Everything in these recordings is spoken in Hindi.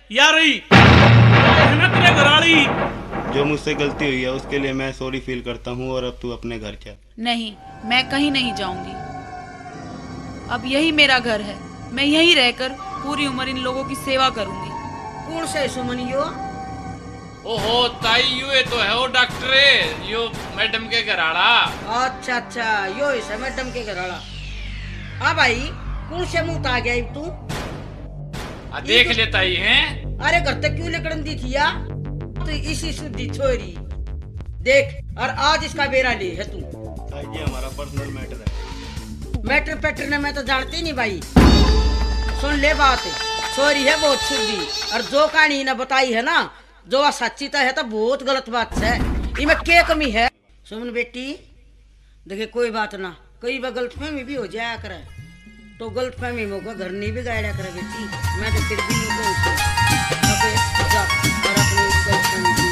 यार है ना तेरे घरवाली। जो मुझसे गलती हुई है उसके लिए मैं सॉरी फील करता हूँ और अब तू अपने घर जा। नहीं, मैं कहीं नहीं जाऊंगी। अब यही मेरा घर है, मैं यहीं रहकर पूरी उम्र इन लोगों की सेवा करूंगी। कौन से सुमनियो? ओहो ताई ये तो है वो डॉक्टर यो मैडम के घराड़ा। अच्छा अच्छा यो है मैडम के घराड़ा। हाँ भाई कौन से मुंह आ गया तू? देख लेता ही है। अरे घर तक क्यों लेकर दी थी या? तो इसी शुद्धि छोरी देख और आज इसका बेरा ले है तू। ये हमारा पर्सनल मैटर है। मैटर पैटर ने मैं तो जानती नहीं भाई। सुन ले बात, छोरी है बहुत शुद्धि और जो कहानी ने बताई है ना जो सच्ची तो है तो बहुत गलत बात है। इनमें क्या कमी है? सुमन बेटी देखे कोई बात ना, कई बार गलतफहमी भी हो जाया करे तो गलतफहमी मौका घर नहीं भी गाड़ा करे बेटी। मैं तो फिर भी नहीं कहूँ जा और अपनी गलतफहमी दूर।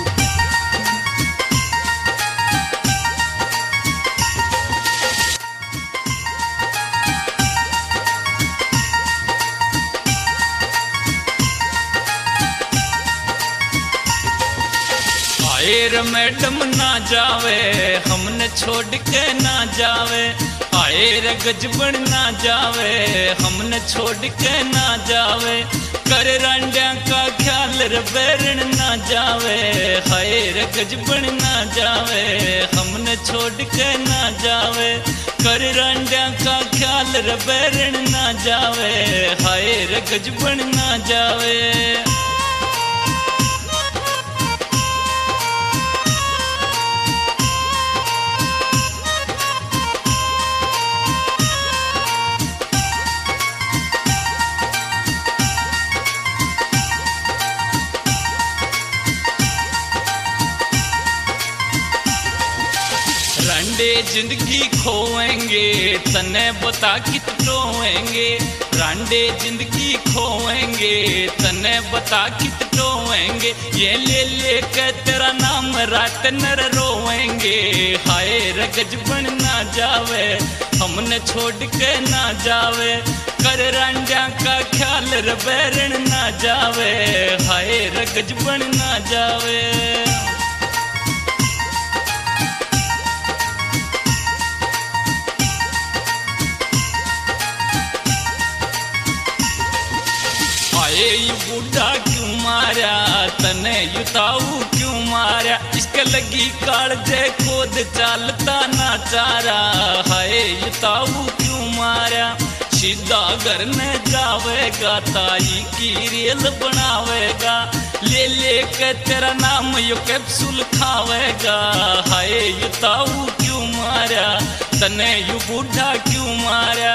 आएर मैडम ना जावे हमने छोड़ के ना जावे। आएर गजबन ना जावे हमने छोड़ के ना जावे। कर रांडिया का ख्याल रबेरन ना जावे। आएर गजबन ना जावे हमने छोड़ के ना जावे। कर रांडिया का ख्याल रबेरन ना जावे। आएर गजबन ना जावे। रांडे जिंदगी खोएंगे तने बता कित रोएंगे। रांडे जिंदगी खोएंगे तने बता कित रोएंगे। ये ले ले के तेरा नाम रात नर रोएंगे। हाय गजबन ना जावे हमने छोड़ के ना जावे। कर रांडा का ख्याल रबेरन ना जावे। हाय गजबन ना जावे। ये बूढ़ा क्यों मारा तने युताऊ क्यों मारा। इसके लगी कालजे खोद चालता ना चारा। हाय युताऊ क्यों मारा। सीधा घर में जावेगा ताई की रेल बनावेगा। ले ले के तेरा नाम यो कैप्सूल खावेगा। हाय युताऊ क्यों मारा तने यू बूढ़ा क्यों मारा।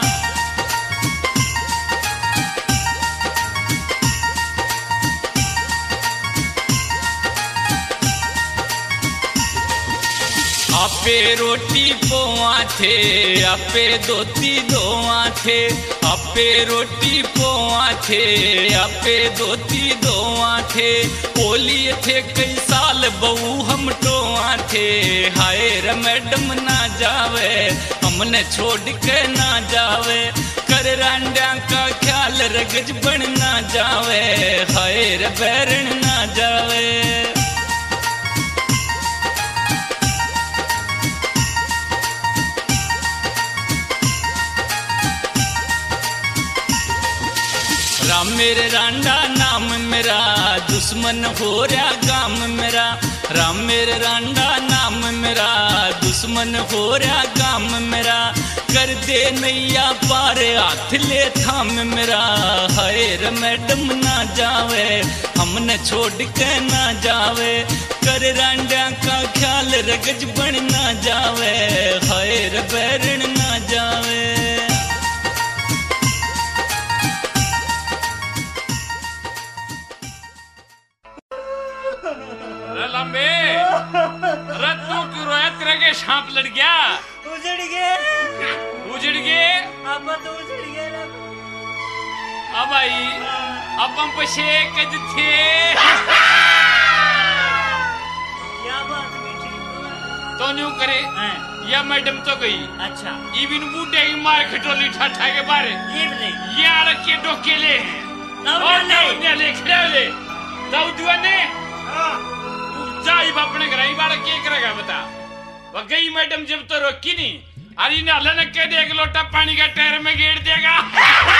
आपे रोटी पोआ थे आपे धोती धोआ थे। आपे रोटी पोआ थे आपे धोती धोआ थे। बोलिए थे कई साल बहू हम टोआ थे। हाय मैडम ना जावे हमने छोड़ के ना जावे। कर रांडा का ख्याल रगज बन ना जावे। हाय बैरन ना जावे। राम मेरे रांडा नाम मेरा दुश्मन हो रहा गाम मेरा। राम मेरे रांडा नाम मेरा दुश्मन हो रहा गाम मेरा। कर दे नैया पार हाथ ले थाम मेरा। हाय मैडम ना जावे हमने छोड़ के ना जावे। कर रांडा का ख्याल रगज बन ना जावे। हाय बैरन ना जावे। लंबे रत्तू क्यों रोया? तेरे के सांप लड़ गया। उजड़ गए उजड़ गए अब तो उजड़ गए ना। अब आई अब हम पछे कद थे। क्या बात बेटी तो न्यू करे या मैडम तो गई। अच्छा इबिन बूढ़े की मार खटोली ठाठा के बारे ये नहीं ये आड़ के डोके ले ना ले ले खड़े ले जाऊ दुआने जाई अपने घर ही बाड़ा क्या करेगा बता। वो गई मैडम जब तो रोकी नहीं, अरे नाला न कह दे एक लोटा पानी का टैर में गेड़ देगा।